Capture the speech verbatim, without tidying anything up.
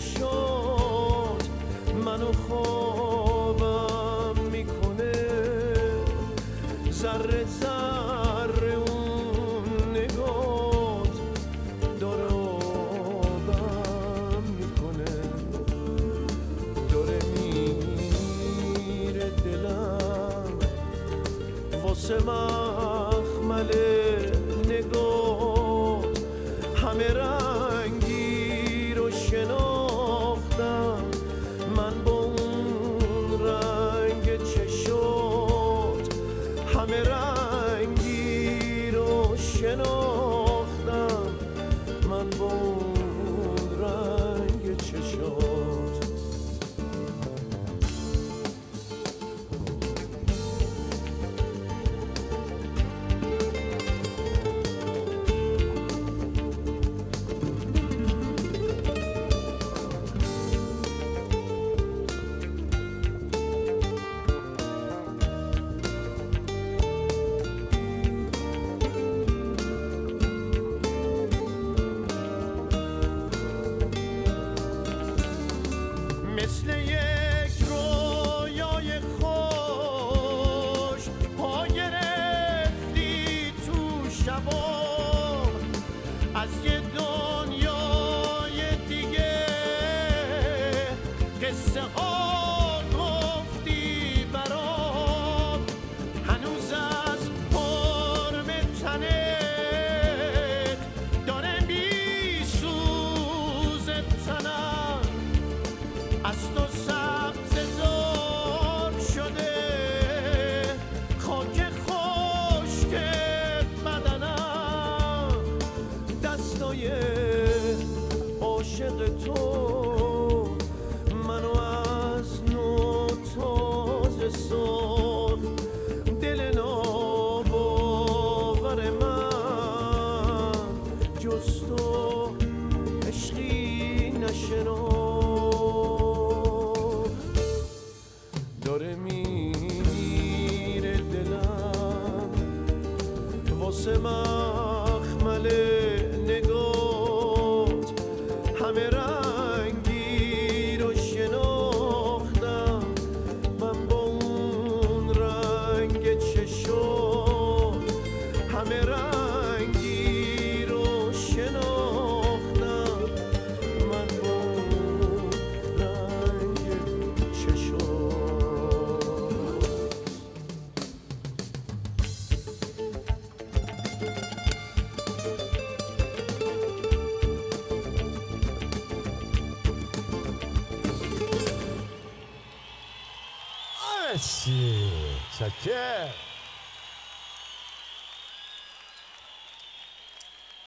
چشات منو خوابم میکنه، ذره ذره اون نگات داره آبم میکنه، داره میره دلم واسه مخمل نگات، همه رنگی رو شناختم من با اون رنگ چشات، همه رنگی رو شناختم من با اون رنگ چشات. مثل یک رویای خوش پا گرفتی تو شبام، از یه دنیای دیگه قصه ها گفتی برام، هنوز از حرم تنت داره میسوزه تنم، از تو سبزه زار شده خاک خشک بدنم، دستای عاشق تو منو از نو تازه ساخت، دل ناباور من جز تو عشقی نشناخت، داره میره دلم واسه مخمل نگات، همه رنگی رو شناختم من با اون رنگ چشات، همه رنگی رو شناختم من با اون رنگ چشات. مرسی، چکر.